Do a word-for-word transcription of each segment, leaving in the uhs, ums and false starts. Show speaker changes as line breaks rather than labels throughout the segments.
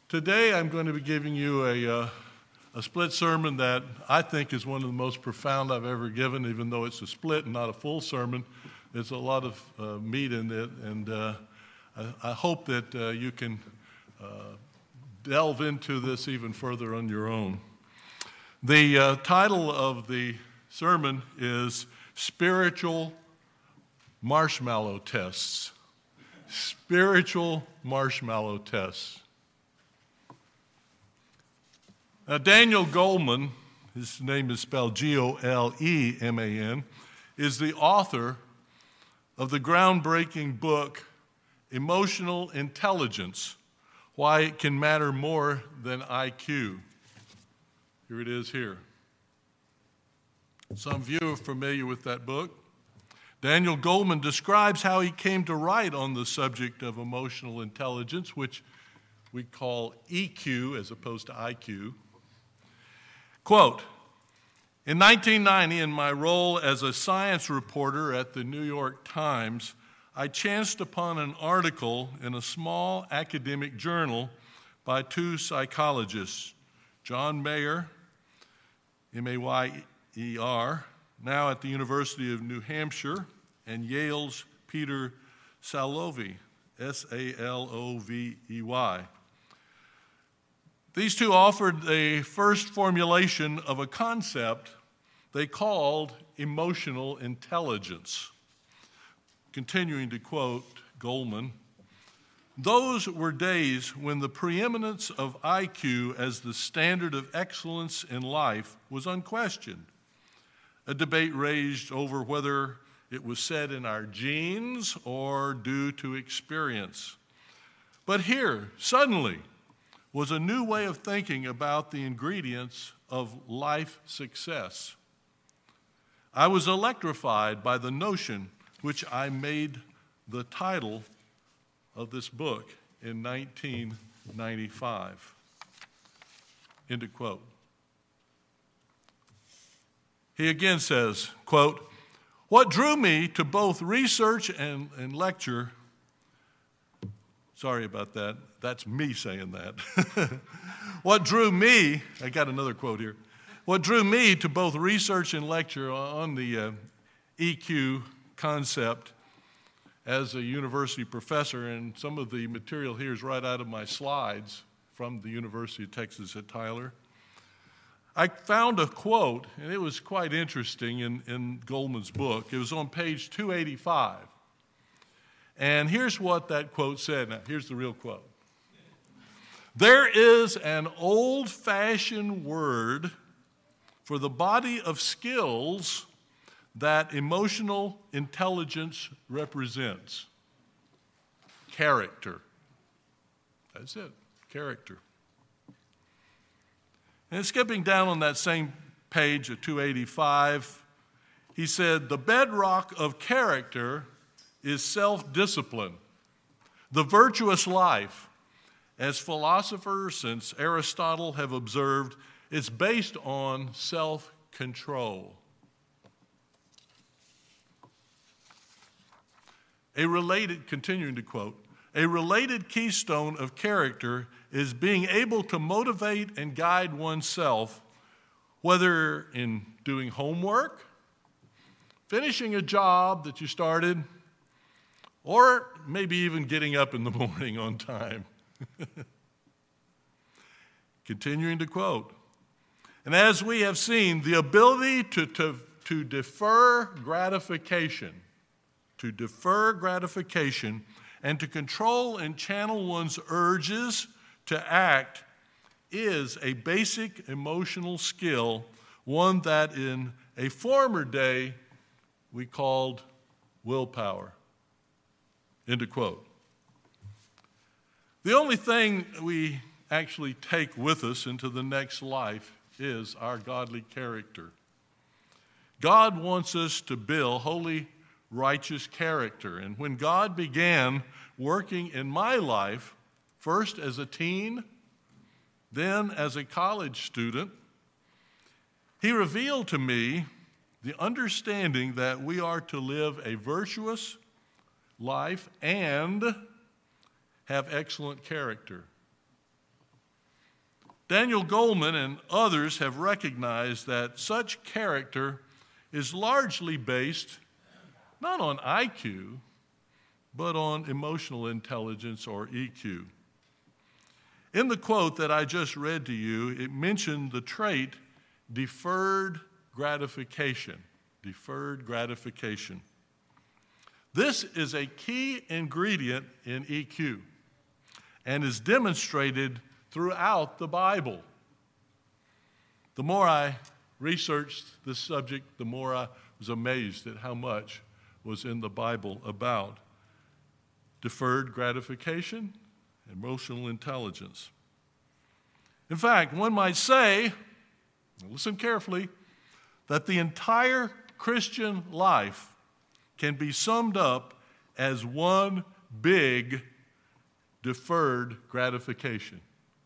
Today I'm going to be giving you a, uh, a split sermon that I think is one of the most profound I've ever given, even though it's a split and not a full sermon. There's a lot of uh, meat in it, and uh, I, I hope that uh, you can uh, delve into this even further on your own. The uh, title of the sermon is Spiritual Marshmallow Tests. Spiritual Marshmallow Tests. Now, Daniel Goleman, his name is spelled G O L E M A N, is the author of the groundbreaking book, Emotional Intelligence, Why It Can Matter More Than I Q. Here it is here. Some of you are familiar with that book. Daniel Goleman describes how he came to write on the subject of emotional intelligence, which we call E Q as opposed to I Q. Quote, in nineteen ninety, in my role as a science reporter at the New York Times, I chanced upon an article in a small academic journal by two psychologists, John Mayer, M A Y E R, now at the University of New Hampshire, and Yale's Peter Salovey, S A L O V E Y. These two offered a first formulation of a concept they called emotional intelligence. Continuing to quote Goleman, those were days when the preeminence of I Q as the standard of excellence in life was unquestioned. A debate raged over whether it was set in our genes or due to experience. But here, suddenly, was a new way of thinking about the ingredients of life success. I was electrified by the notion which I made the title of this book in nineteen ninety-five. End of quote. He again says, quote, what drew me to both research and, and lecture, sorry about that, that's me saying that. What drew me, I got another quote here, what drew me to both research and lecture on the uh, E Q concept as a university professor, and some of the material here is right out of my slides from the University of Texas at Tyler. I found a quote, and it was quite interesting in, in Goleman's book. It was on page two eighty-five. And here's what that quote said. Now, here's the real quote. There is an old-fashioned word for the body of skills that emotional intelligence represents. Character. That's it, character. And skipping down on that same page of two eighty-five, he said, the bedrock of character is self-discipline, the virtuous life. As philosophers since Aristotle have observed, it's based on self-control. A related, continuing to quote, a related keystone of character is being able to motivate and guide oneself, whether in doing homework, finishing a job that you started, or maybe even getting up in the morning on time. Continuing to quote, and as we have seen, the ability to, to, to defer gratification, to defer gratification, and to control and channel one's urges to act is a basic emotional skill, one that in a former day we called willpower. End of quote. The only thing we actually take with us into the next life is our godly character. God wants us to build holy, righteous character. And when God began working in my life, first as a teen, then as a college student, He revealed to me the understanding that we are to live a virtuous life and have excellent character. Daniel Goleman and others have recognized that such character is largely based not on I Q, but on emotional intelligence, or E Q. In the quote that I just read to you, it mentioned the trait deferred gratification. Deferred gratification. This is a key ingredient in E Q and is demonstrated throughout the Bible. The more I researched this subject, the more I was amazed at how much was in the Bible about deferred gratification, emotional intelligence. In fact, one might say, listen carefully, that the entire Christian life can be summed up as one big deferred gratification.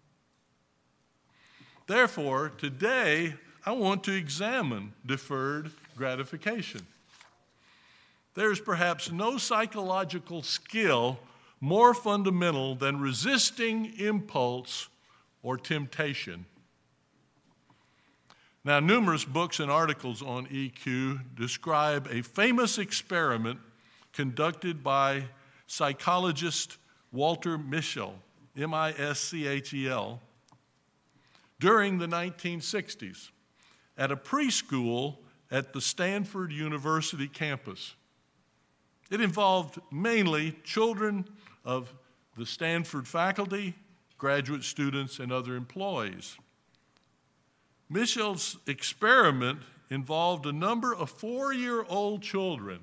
Therefore, today, I want to examine deferred gratification. There's perhaps no psychological skill more fundamental than resisting impulse or temptation. Now, numerous books and articles on E Q describe a famous experiment conducted by psychologist Walter Mischel, M I S C H E L, during the nineteen sixties at a preschool at the Stanford University campus. It involved mainly children of the Stanford faculty, graduate students, and other employees. Mischel's experiment involved a number of four-year-old children.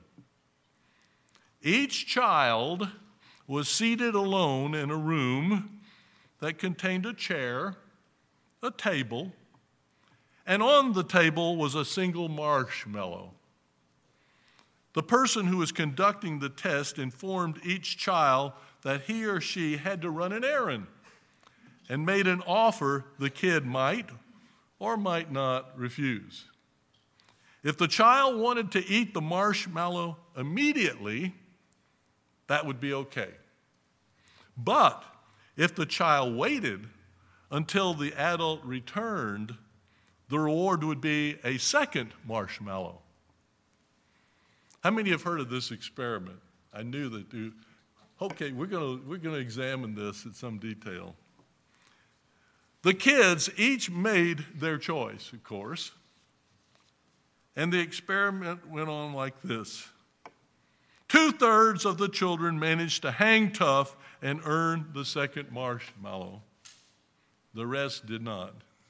Each child was seated alone in a room that contained a chair, a table, and on the table was a single marshmallow. The person who was conducting the test informed each child that he or she had to run an errand and made an offer the kid might or might not refuse. If the child wanted to eat the marshmallow immediately, that would be okay. But if the child waited until the adult returned, the reward would be a second marshmallow. How many have heard of this experiment? I knew that you. Okay, we're going to we're going to examine this in some detail. The kids each made their choice, of course, and the experiment went on like this. Two-thirds of the children managed to hang tough and earn the second marshmallow. The rest did not.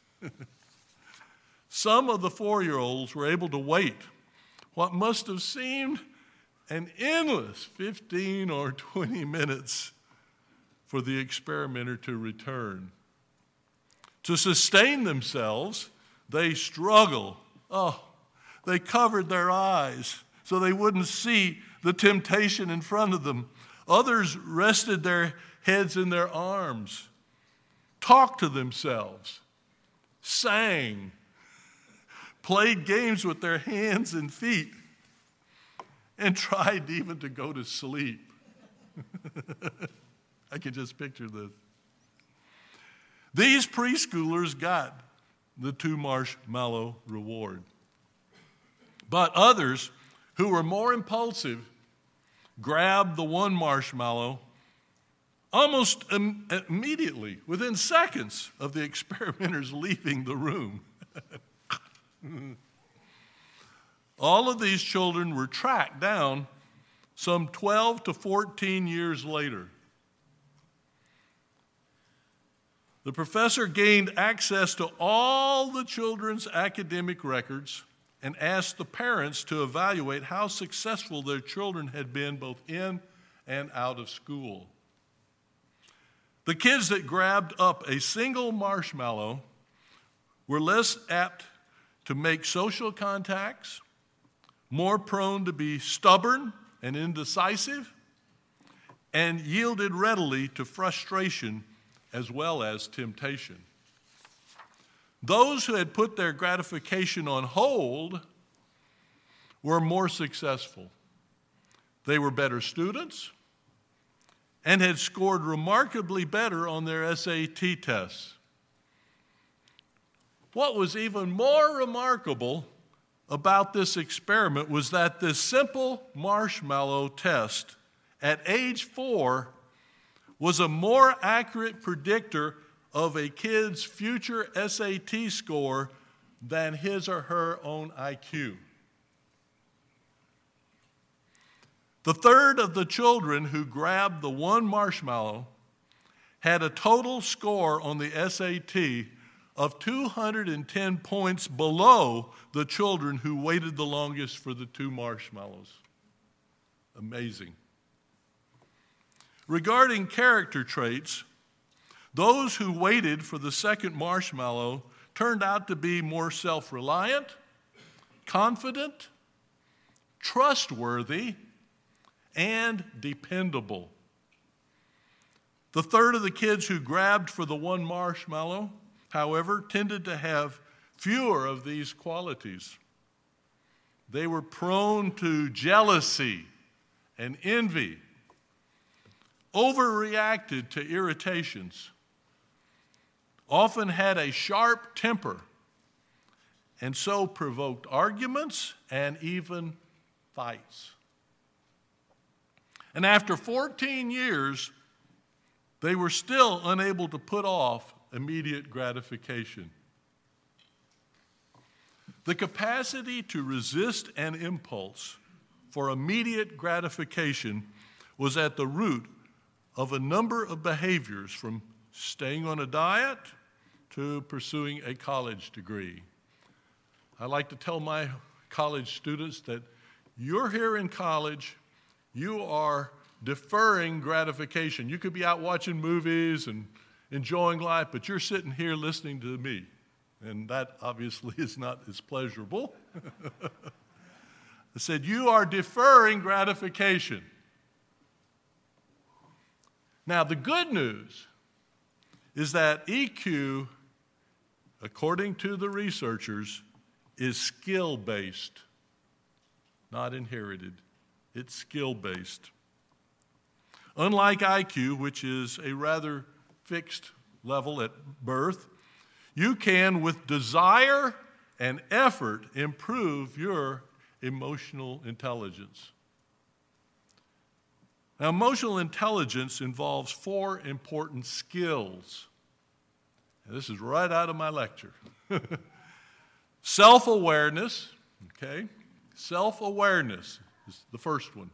Some of the four-year-olds were able to wait what must have seemed an endless fifteen or twenty minutes for the experimenter to return. To sustain themselves, they struggled. Oh, they covered their eyes so they wouldn't see the temptation in front of them. Others rested their heads in their arms, talked to themselves, sang, played games with their hands and feet, and tried even to go to sleep. I can just picture this. These preschoolers got the two marshmallow reward. But others who were more impulsive grabbed the one marshmallow almost im- immediately, within seconds of the experimenters leaving the room. All of these children were tracked down some twelve to fourteen years later. The professor gained access to all the children's academic records and asked the parents to evaluate how successful their children had been both in and out of school. The kids that grabbed up a single marshmallow were less apt to make social contacts, more prone to be stubborn and indecisive, and yielded readily to frustration as well as temptation. Those who had put their gratification on hold were more successful. They were better students and had scored remarkably better on their S A T tests. what was even more remarkable about this experiment was that this simple marshmallow test at age four was a more accurate predictor of a kid's future S A T score than his or her own I Q. The third of the children who grabbed the one marshmallow had a total score on the S A T of two hundred ten points below the children who waited the longest for the two marshmallows. Amazing. Regarding character traits, those who waited for the second marshmallow turned out to be more self-reliant, confident, trustworthy, and dependable. The third of the kids who grabbed for the one marshmallow, however, tended to have fewer of these qualities. They were prone to jealousy and envy, overreacted to irritations, often had a sharp temper, and so provoked arguments and even fights. And after fourteen years, they were still unable to put off immediate gratification. The capacity to resist an impulse for immediate gratification was at the root of a number of behaviors, from staying on a diet to pursuing a college degree. I like to tell my college students that you're here in college, you are deferring gratification. You could be out watching movies and enjoying life, but you're sitting here listening to me, and that obviously is not as pleasurable. I said, you are deferring gratification. Now, the good news is that E Q, according to the researchers, is skill-based, not inherited. It's skill-based. Unlike I Q, which is a rather fixed level at birth, you can, with desire and effort, improve your emotional intelligence. Now, emotional intelligence involves four important skills. And this is right out of my lecture. Self-awareness, okay? Self-awareness is the first one.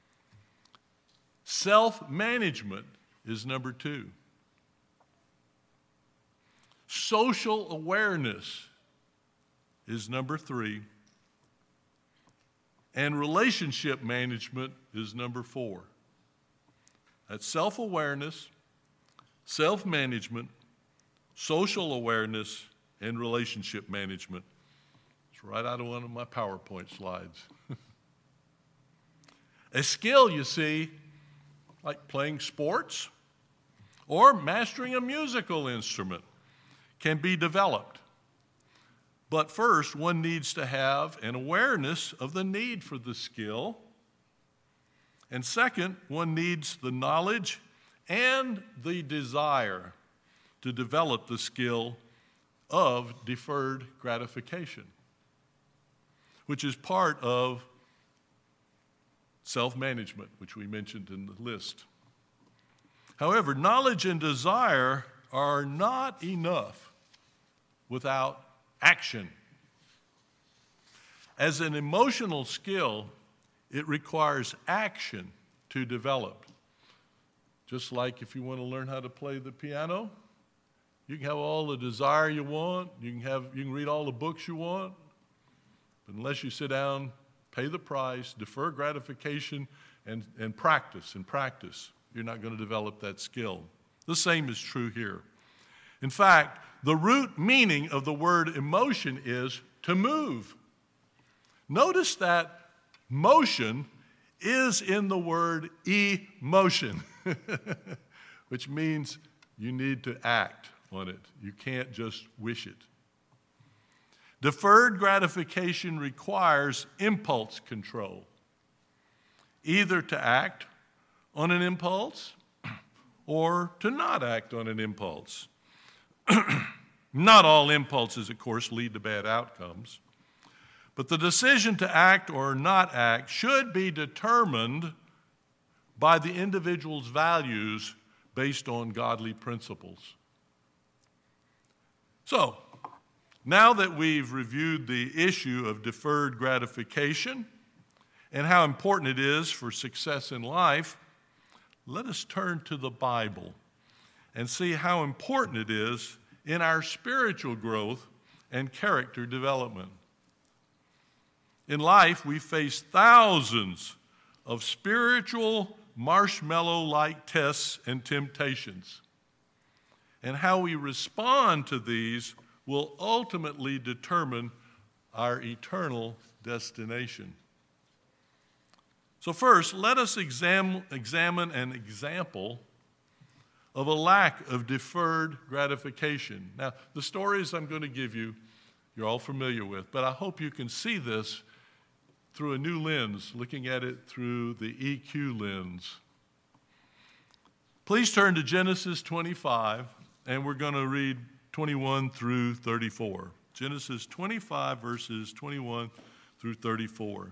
Self-management is number two. Social awareness is number three. And relationship management is number four. That's self-awareness, self-management, social awareness, and relationship management. It's right out of one of my PowerPoint slides. A skill, you see, like playing sports or mastering a musical instrument, can be developed. But first, one needs to have an awareness of the need for the skill. And second, one needs the knowledge and the desire to develop the skill of deferred gratification, which is part of self-management, which we mentioned in the list. However, knowledge and desire are not enough without action. As an emotional skill, it requires action to develop. Just like if you want to learn how to play the piano, you can have all the desire you want, you can have you can read all the books you want, but unless you sit down, pay the price, defer gratification, and, and practice and practice, you're not going to develop that skill. The same is true here. In fact, the root meaning of the word emotion is to move. Notice that motion is in the word emotion, which means you need to act on it. You can't just wish it. Deferred gratification requires impulse control, either to act on an impulse or to not act on an impulse. Not all impulses, of course, lead to bad outcomes. But the decision to act or not act should be determined by the individual's values based on godly principles. So, now that we've reviewed the issue of deferred gratification and how important it is for success in life, let us turn to the Bible and see how important it is in our spiritual growth and character development. In life, we face thousands of spiritual marshmallow-like tests and temptations. And how we respond to these will ultimately determine our eternal destination. So first, let us exam- examine an example of a lack of deferred gratification. Now, the stories I'm going to give you, you're all familiar with, but I hope you can see this through a new lens, looking at it through the E Q lens. Please turn to Genesis twenty-five, and we're going to read twenty-one through thirty-four. Genesis twenty-five, verses twenty-one through thirty-four.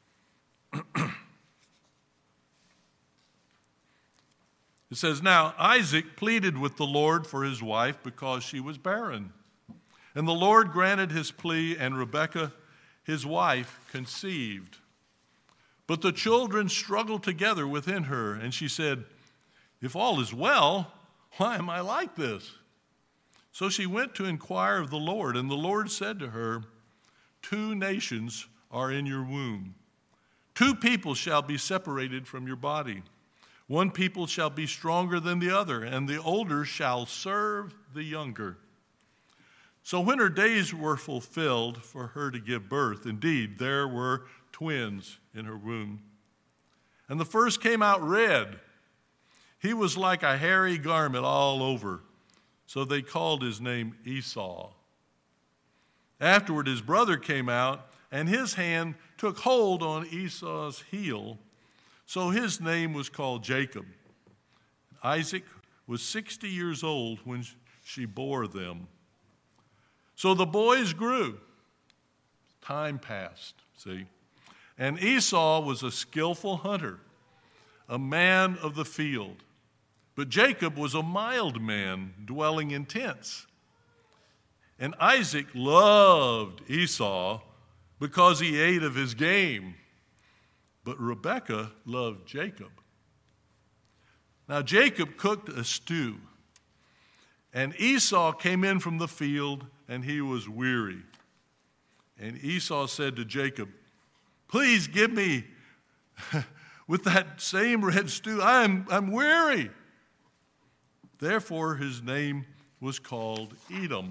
It says, "Now Isaac pleaded with the Lord for his wife because she was barren. And the Lord granted his plea, and Rebekah, his wife, conceived. But the children struggled together within her, and she said, 'If all is well, why am I like this?' So she went to inquire of the Lord, and the Lord said to her, 'Two nations are in your womb. Two people shall be separated from your body. One people shall be stronger than the other, and the older shall serve the younger.' So when her days were fulfilled for her to give birth, indeed, there were twins in her womb. And the first came out red. He was like a hairy garment all over. So they called his name Esau. Afterward, his brother came out, and his hand took hold on Esau's heel. So his name was called Jacob. Isaac was sixty years old when she bore them. So the boys grew. Time passed, see. And Esau was a skillful hunter, a man of the field. But Jacob was a mild man, dwelling in tents. And Isaac loved Esau because he ate of his game. But Rebekah loved Jacob. Now Jacob cooked a stew, and Esau came in from the field, and he was weary. And Esau said to Jacob, 'Please give me with that same red stew. I'm, I'm weary.' Therefore his name was called Edom.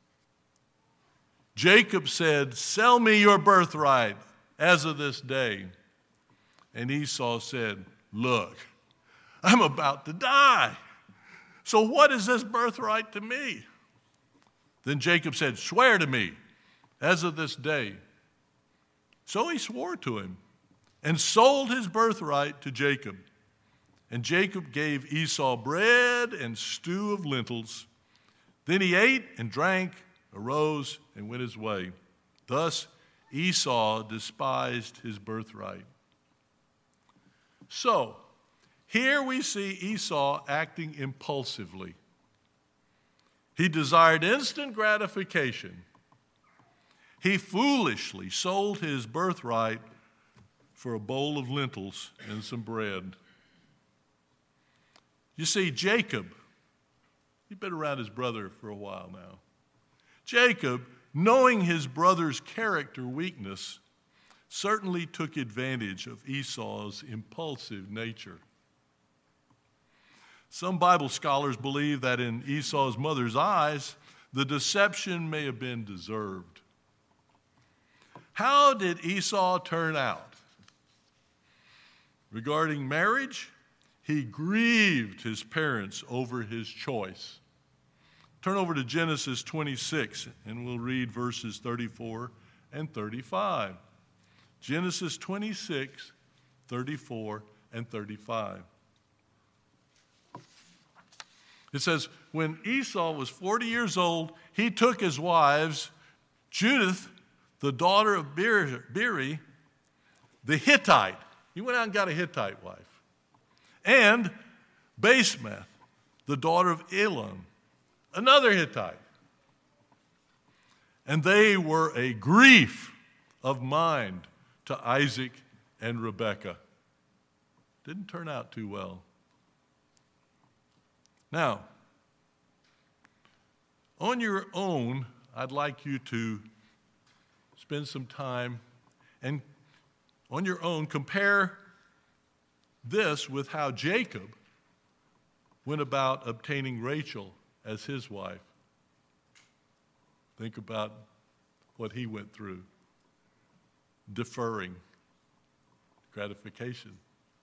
Jacob said, 'Sell me your birthright as of this day.' And Esau said, 'Look, I'm about to die. So what is this birthright to me?' Then Jacob said, 'Swear to me as of this day.' So he swore to him and sold his birthright to Jacob. And Jacob gave Esau bread and stew of lentils. Then he ate and drank, arose, and went his way. Thus Esau despised his birthright." So, here we see Esau acting impulsively. He desired instant gratification. He foolishly sold his birthright for a bowl of lentils and some bread. You see, Jacob, he'd been around his brother for a while now. Jacob, knowing his brother's character weakness, certainly took advantage of Esau's impulsive nature. Some Bible scholars believe that in Esau's mother's eyes, the deception may have been deserved. How did Esau turn out? Regarding marriage, he grieved his parents over his choice. Turn over to Genesis twenty-six, and we'll read verses thirty-four and thirty-five. Genesis twenty-six, thirty-four, and thirty-five. It says, when Esau was forty years old, he took his wives, Judith, the daughter of Beeri, the Hittite. He went out and got a Hittite wife. And Basemath, the daughter of Elon, another Hittite. And they were a grief of mind to Isaac and Rebekah. Didn't turn out too well. Now, on your own, I'd like you to spend some time and on your own compare this with how Jacob went about obtaining Rachel as his wife. Think about what he went through. Deferring gratification.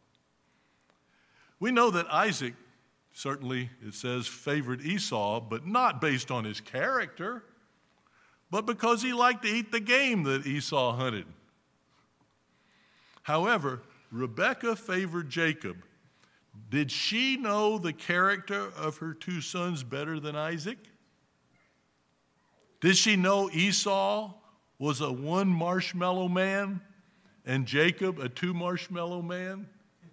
We know that Isaac, certainly it says, favored Esau, but not based on his character, but because he liked to eat the game that Esau hunted. However, Rebekah favored Jacob. Did she know the character of her two sons better than Isaac? Did she know Esau was a one marshmallow man and Jacob a two marshmallow man?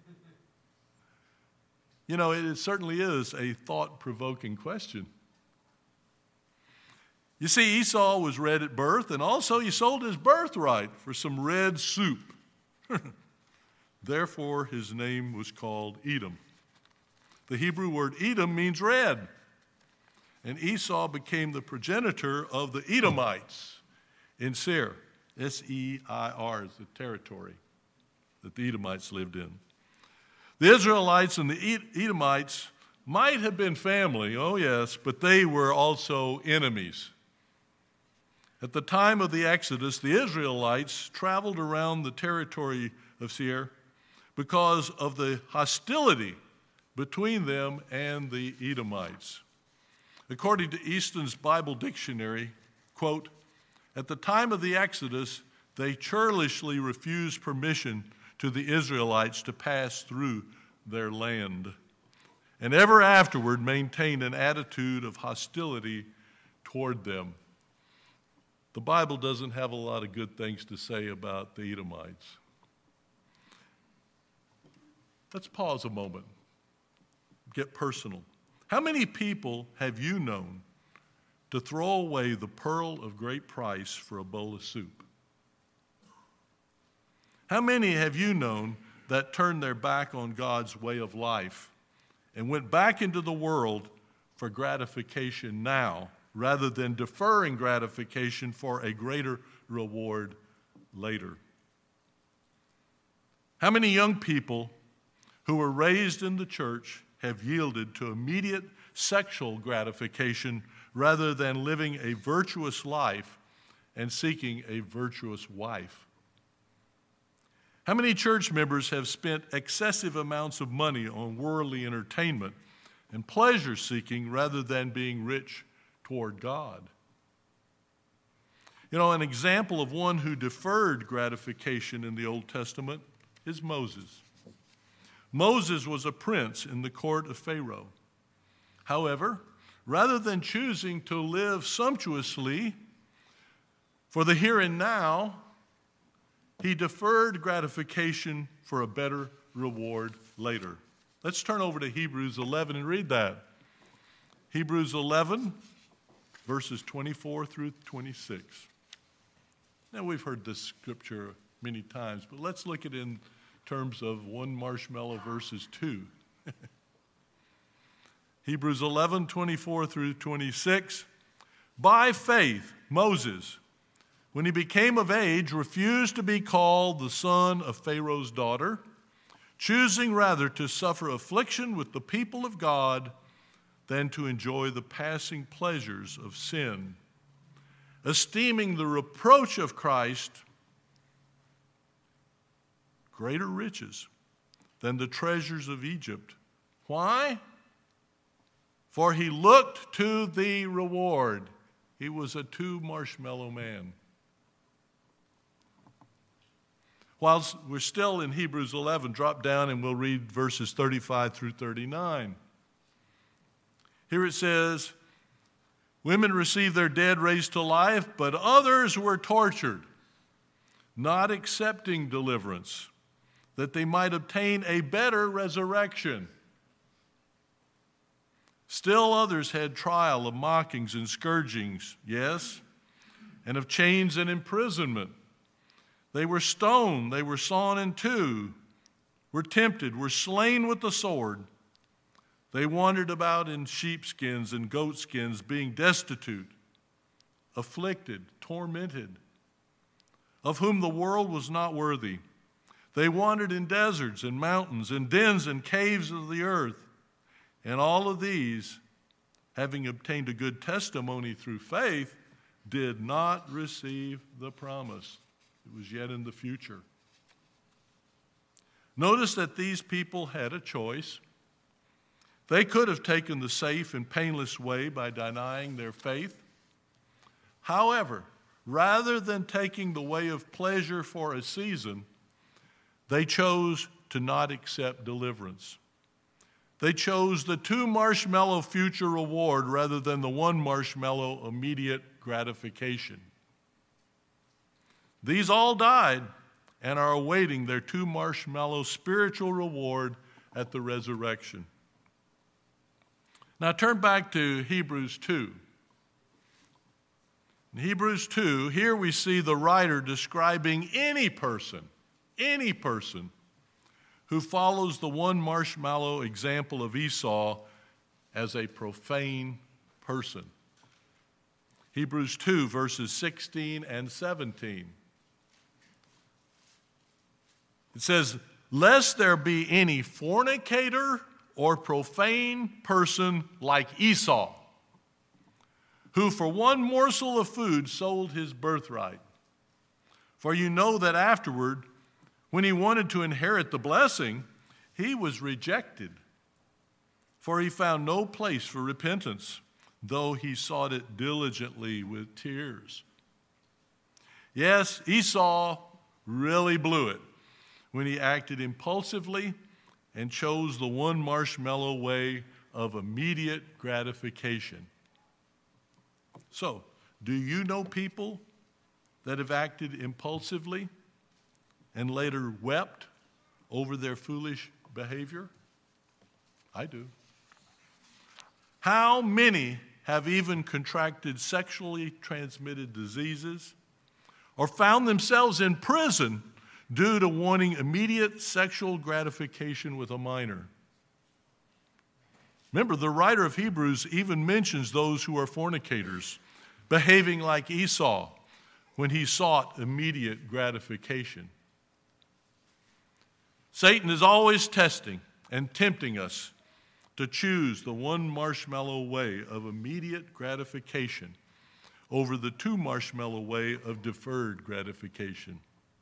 You know, it certainly is a thought-provoking question. You see, Esau was red at birth, and also he sold his birthright for some red soup. Therefore, his name was called Edom. The Hebrew word Edom means red. And Esau became the progenitor of the Edomites in Seir. S E I R is the territory that the Edomites lived in. The Israelites and the Edomites might have been family, oh yes, but they were also enemies. At the time of the Exodus, the Israelites traveled around the territory of Seir because of the hostility between them and the Edomites. According to Easton's Bible Dictionary, quote, at the time of the Exodus, they churlishly refused permission to the Israelites to pass through their land, and ever afterward maintained an attitude of hostility toward them. The Bible doesn't have a lot of good things to say about the Edomites. Let's pause a moment, get personal. How many people have you known to throw away the pearl of great price for a bowl of soup? How many have you known that turned their back on God's way of life and went back into the world for gratification now rather than deferring gratification for a greater reward later? How many young people who were raised in the church have yielded to immediate sexual gratification rather than living a virtuous life and seeking a virtuous wife? How many church members have spent excessive amounts of money on worldly entertainment and pleasure seeking rather than being rich toward God? You know, an example of one who deferred gratification in the Old Testament is Moses. Moses was a prince in the court of Pharaoh. However, rather than choosing to live sumptuously for the here and now, he deferred gratification for a better reward later. Let's turn over to Hebrews eleven and read that. Hebrews eleven, verses twenty-four through twenty-six. Now, we've heard this scripture many times, but let's look at it in terms of one marshmallow versus two. Hebrews eleven, twenty-four through twenty-six. By faith, Moses, when he became of age, refused to be called the son of Pharaoh's daughter, choosing rather to suffer affliction with the people of God than to enjoy the passing pleasures of sin, esteeming the reproach of Christ greater riches than the treasures of Egypt. Why? For he looked to the reward. He was a two marshmallow man. While we're still in Hebrews eleven, drop down and we'll read verses thirty-five through thirty-nine. Here it says, women received their dead raised to life, but others were tortured, not accepting deliverance, that they might obtain a better resurrection. Still others had trial of mockings and scourgings, yes, and of chains and imprisonment. They were stoned, they were sawn in two, were tempted, were slain with the sword. They wandered about in sheepskins and goatskins, being destitute, afflicted, tormented, of whom the world was not worthy. They wandered in deserts and mountains and dens and caves of the earth. And all of these, having obtained a good testimony through faith, did not receive the promise. It was yet in the future. Notice that these people had a choice. They could have taken the safe and painless way by denying their faith. However, rather than taking the way of pleasure for a season, they chose to not accept deliverance. They chose the two marshmallow future reward rather than the one marshmallow immediate gratification. These all died and are awaiting their two marshmallow spiritual reward at the resurrection. Now turn back to Hebrews two. In Hebrews two, here we see the writer describing any person, any person who follows the one marshmallow example of Esau as a profane person. Hebrews two, verses sixteen and seventeen. It says, lest there be any fornicator or profane person like Esau, who for one morsel of food sold his birthright. For you know that afterward, when he wanted to inherit the blessing, he was rejected. For he found no place for repentance, though he sought it diligently with tears. Yes, Esau really blew it when he acted impulsively and chose the one marshmallow way of immediate gratification. So, do you know people that have acted impulsively and later wept over their foolish behavior? I do. How many have even contracted sexually transmitted diseases or found themselves in prison due to wanting immediate sexual gratification with a minor? Remember, the writer of Hebrews even mentions those who are fornicators, behaving like Esau when he sought immediate gratification. Satan is always testing and tempting us to choose the one marshmallow way of immediate gratification over the two marshmallow way of deferred gratification.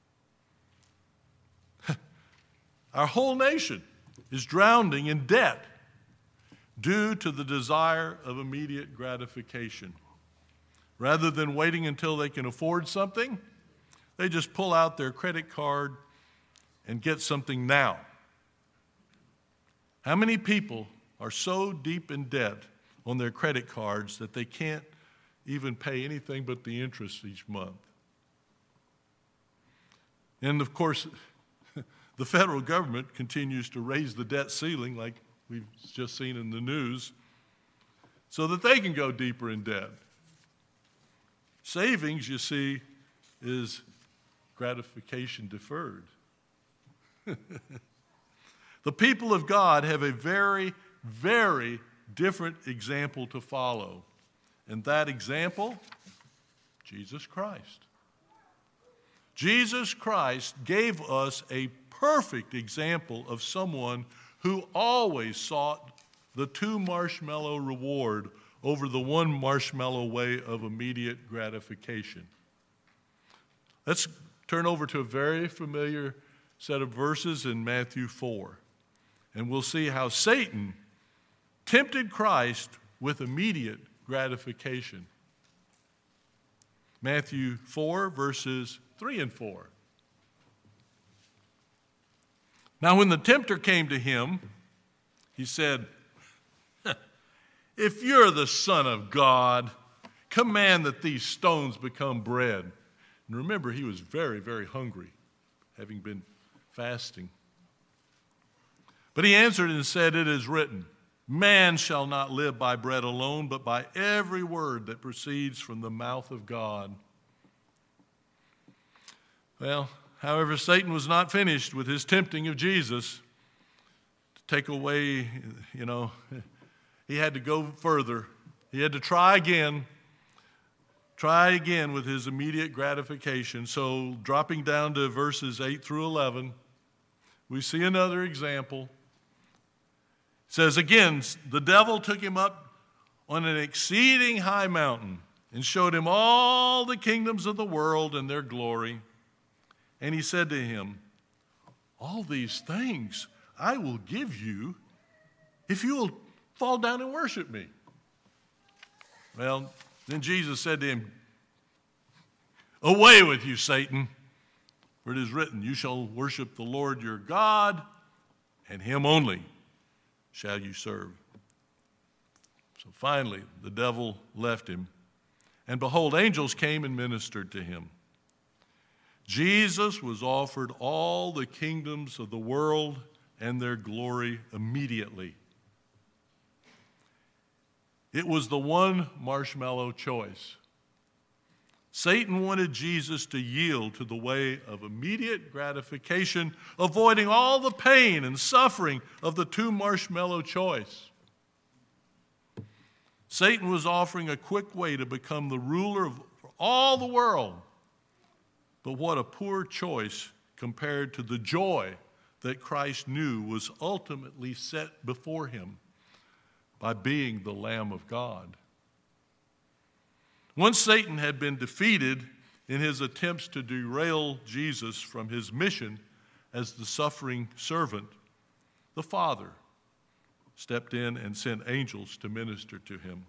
Our whole nation is drowning in debt due to the desire of immediate gratification. Rather than waiting until they can afford something, they just pull out their credit card and get something now. How many people are so deep in debt on their credit cards that they can't even pay anything but the interest each month? And of course, the federal government continues to raise the debt ceiling like we've just seen in the news so that they can go deeper in debt. Savings, you see, is gratification deferred. The people of God have a very, very different example to follow. And that example, Jesus Christ. Jesus Christ gave us a perfect example of someone who always sought the two marshmallow reward over the one marshmallow way of immediate gratification. Let's turn over to a very familiar set of verses in Matthew four, and we'll see how Satan tempted Christ with immediate gratification. Matthew four, verses three and four. Now when the tempter came to him, he said, if you're the Son of God, command that these stones become bread. And remember, he was very, very hungry, having been fasting. But he answered and said, it is written, man shall not live by bread alone, but by every word that proceeds from the mouth of God. Well, however, Satan was not finished with his tempting of Jesus to take away, you know, he had to go further. He had to try again, try again with his immediate gratification. So dropping down to verses eight through eleven, we see another example. It says, again, the devil took him up on an exceeding high mountain and showed him all the kingdoms of the world and their glory. And he said to him, all these things I will give you if you will fall down and worship me. Well, then Jesus said to him, away with you, Satan, for it is written, you shall worship the Lord your God, and him only shall you serve. So finally, the devil left him, and behold, angels came and ministered to him. Jesus was offered all the kingdoms of the world and their glory immediately. It was the one marshmallow choice. Satan wanted Jesus to yield to the way of immediate gratification, avoiding all the pain and suffering of the two marshmallow choice. Satan was offering a quick way to become the ruler of all the world. But what a poor choice compared to the joy that Christ knew was ultimately set before him by being the Lamb of God. Once Satan had been defeated in his attempts to derail Jesus from his mission as the suffering servant, the Father stepped in and sent angels to minister to him.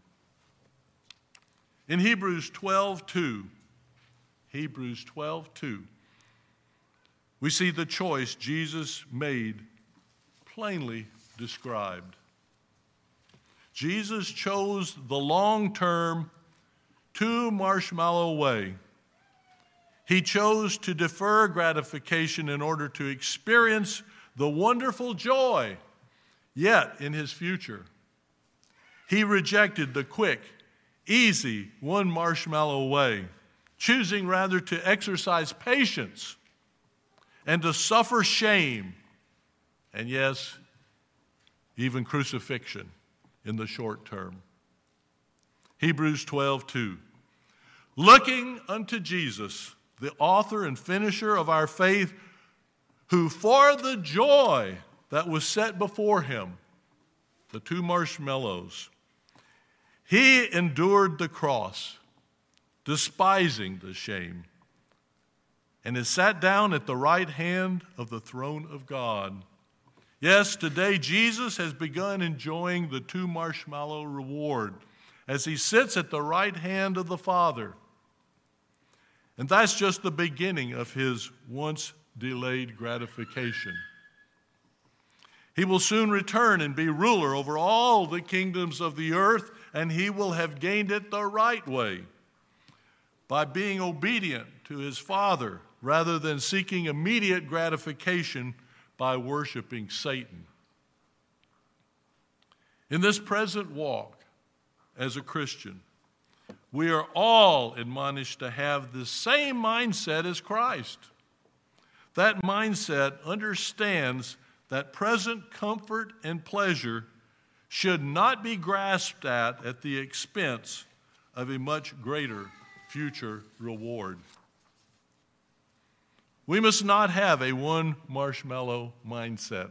In Hebrews twelve two, Hebrews twelve two, we see the choice Jesus made plainly described. Jesus chose the long-term two marshmallow way. He chose to defer gratification in order to experience the wonderful joy yet in his future. He rejected the quick, easy one marshmallow way, choosing rather to exercise patience and to suffer shame, and yes, even crucifixion in the short term. Hebrews twelve two. Looking unto Jesus, the author and finisher of our faith, who for the joy that was set before him, the two marshmallows, he endured the cross, despising the shame, and is sat down at the right hand of the throne of God. Yes, today Jesus has begun enjoying the two marshmallow reward as he sits at the right hand of the Father. And that's just the beginning of his once delayed gratification. He will soon return and be ruler over all the kingdoms of the earth, and he will have gained it the right way, by being obedient to his Father rather than seeking immediate gratification by worshiping Satan. In this present walk as a Christian, we are all admonished to have the same mindset as Christ. That mindset understands that present comfort and pleasure should not be grasped at at the expense of a much greater future reward. We must not have a one marshmallow mindset.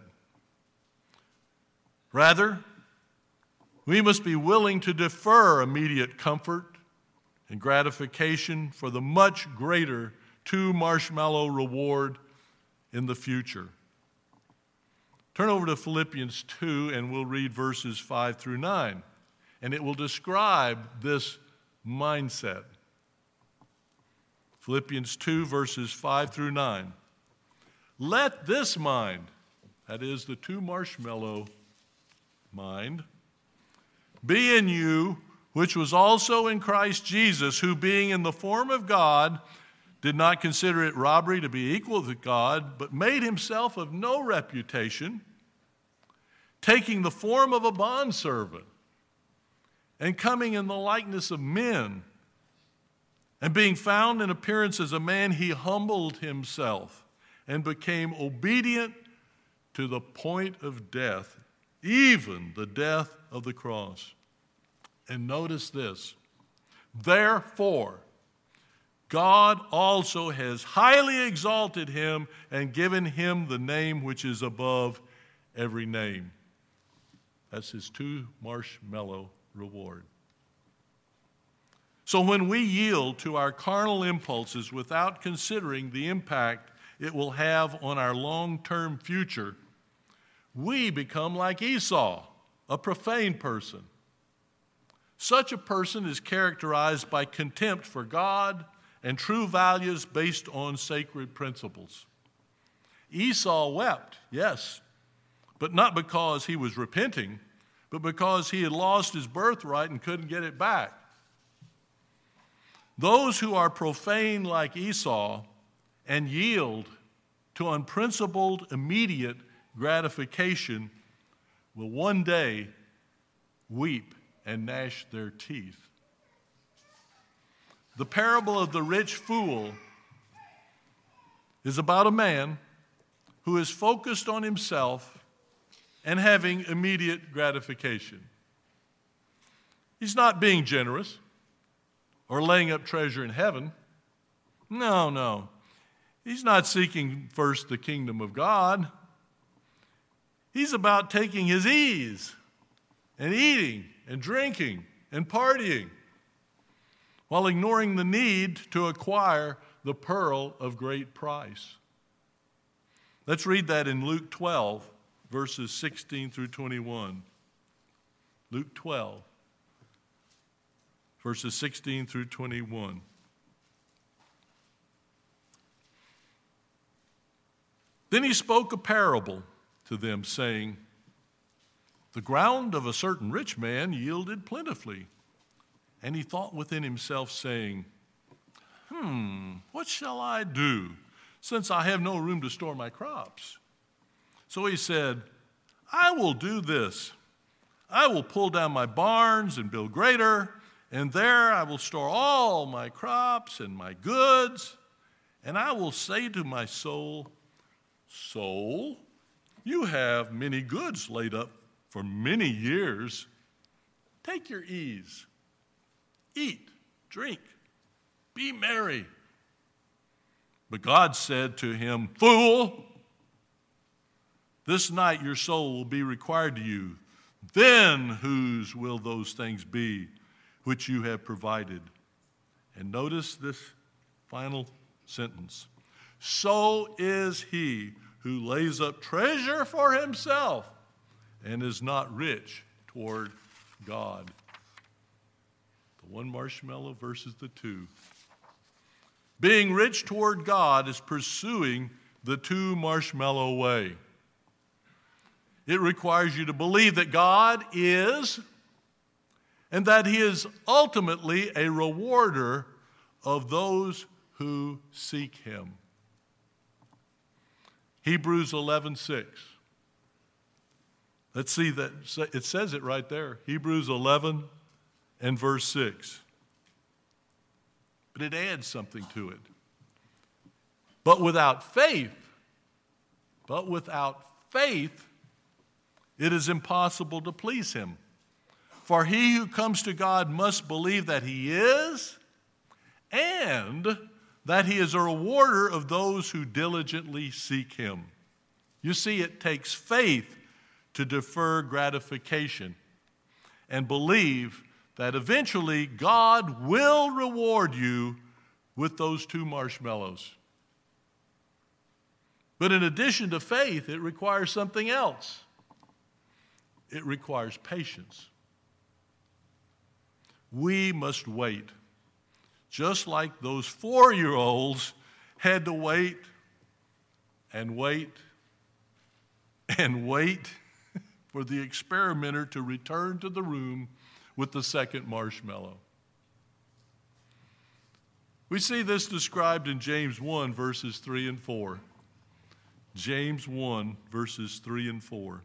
Rather, we must be willing to defer immediate comfort and gratification for the much greater two marshmallow reward in the future. Turn over to Philippians two and we'll read verses five through nine, and it will describe this mindset. Philippians two, verses five through nine. Let this mind, that is the two marshmallow mind, be in you, which was also in Christ Jesus, who being in the form of God, did not consider it robbery to be equal with God, but made himself of no reputation, taking the form of a bondservant, and coming in the likeness of men, and being found in appearance as a man, he humbled himself and became obedient to the point of death, even the death of the cross. And notice this, therefore, God also has highly exalted him and given him the name which is above every name. That's his two marshmallow reward. So when we yield to our carnal impulses without considering the impact it will have on our long-term future, we become like Esau, a profane person. Such a person is characterized by contempt for God and true values based on sacred principles. Esau wept, yes, but not because he was repenting, but because he had lost his birthright and couldn't get it back. Those who are profane like Esau and yield to unprincipled immediate gratification will one day weep and gnash their teeth. The parable of the rich fool is about a man who is focused on himself and having immediate gratification. He's not being generous or laying up treasure in heaven. No, no. He's not seeking first the kingdom of God. He's about taking his ease and eating and drinking and partying while ignoring the need to acquire the pearl of great price. Let's read that in Luke twelve, verses sixteen through twenty-one. Luke twelve. Verses sixteen through twenty-one. Then he spoke a parable to them, saying, the ground of a certain rich man yielded plentifully. And he thought within himself, saying, Hmm, what shall I do, since I have no room to store my crops? So he said, I will do this. I will pull down my barns and build greater, and there I will store all my crops and my goods, and I will say to my soul, Soul, you have many goods laid up for many years. Take your ease. Eat, drink, be merry. But God said to him, Fool, this night your soul will be required to you. Then whose will those things be which you have provided? And notice this final sentence. So is he who lays up treasure for himself and is not rich toward God. The one marshmallow versus the two. Being rich toward God is pursuing the two marshmallow way. It requires you to believe that God is and that he is ultimately a rewarder of those who seek him. Hebrews eleven six. Let's see that. It says it right there. Hebrews eleven and verse six. But it adds something to it. But without faith, but without faith, it is impossible to please him. For he who comes to God must believe that he is, and that he is a rewarder of those who diligently seek him. You see, it takes faith to defer gratification and believe that eventually God will reward you with those two marshmallows. But in addition to faith, it requires something else. It requires patience. We must wait. Just like those four-year-olds had to wait and wait and wait for the experimenter to return to the room with the second marshmallow. We see this described in James one, verses three and four. James one, verses three and four.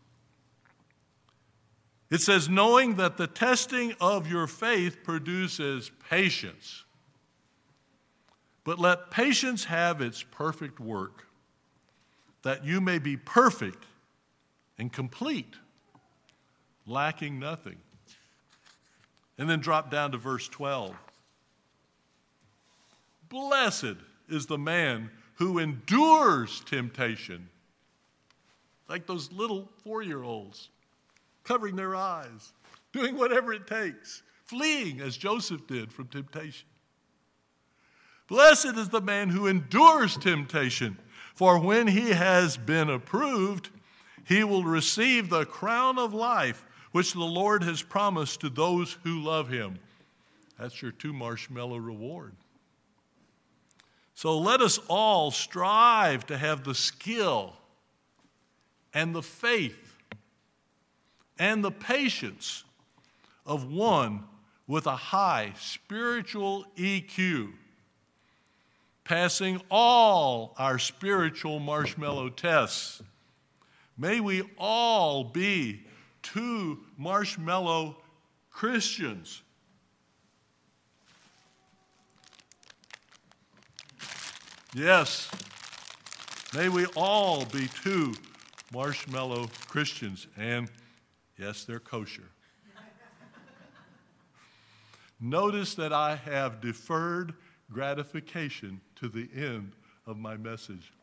It says, knowing that the testing of your faith produces patience. But let patience have its perfect work, that you may be perfect and complete, lacking nothing. And then drop down to verse twelve. Blessed is the man who endures temptation, like those little four-year-olds, covering their eyes, doing whatever it takes, fleeing as Joseph did from temptation. Blessed is the man who endures temptation, for when he has been approved, he will receive the crown of life, which the Lord has promised to those who love him. That's your two marshmallow reward. So let us all strive to have the skill and the faith and the patience of one with a high spiritual E Q, passing all our spiritual marshmallow tests. May we all be two marshmallow Christians. Yes, may we all be two marshmallow Christians. And yes, they're kosher. Notice that I have deferred gratification to the end of my message.